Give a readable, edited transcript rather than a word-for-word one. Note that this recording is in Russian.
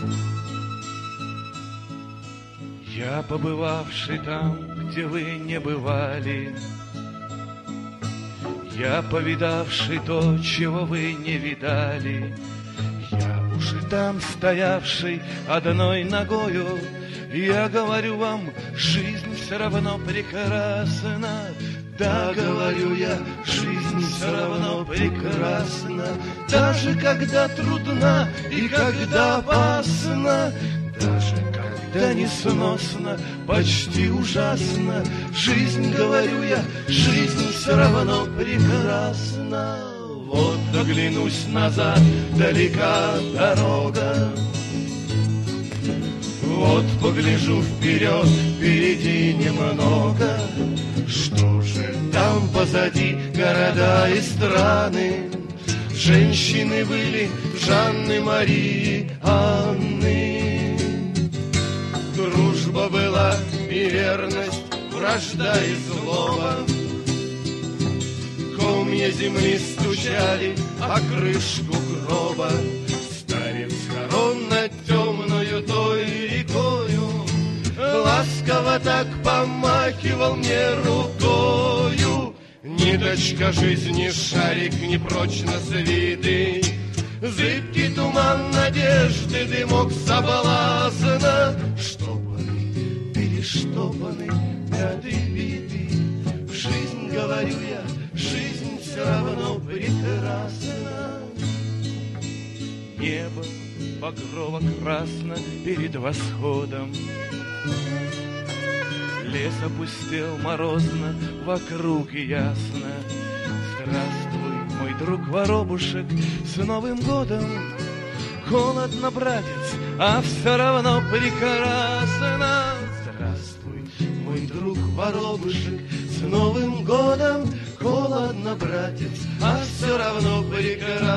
Я, побывавший там, где вы не бывали, я, повидавший то, чего вы не видали, я уже там стоявший одной ногою, я говорю вам, жизнь все равно прекрасна. Да, говорю я, жизнь все равно прекрасна, даже когда трудна и когда опасна, даже когда несносно, почти ужасно. Жизнь, говорю я, жизнь все равно прекрасна. Вот оглянусь назад, далека дорога, вот погляжу вперед, впереди немного. Что же там позади, города и страны? Женщины были, Жанны, Марии, Анны. Дружба была и верность, вражда и злоба. Комья земли стучали о крышку гроба. Старец хорон над темною той рекою ласково так помахивал мне рукою. Ниточка жизни, шарик непрочно свитый, зыбкий туман надежды, дымок соблазна. Штопанный, перештопанный, пятый битый. В жизнь, говорю я, жизнь все равно прекрасна. Небо багрово-красно перед восходом, лес опустел морозно, вокруг ясно. Здравствуй, мой друг воробушек, с Новым годом! Холодно, братец, а все равно прекрасно. Здравствуй, мой друг воробушек, с Новым годом! Холодно, братец, а все равно прекрасно.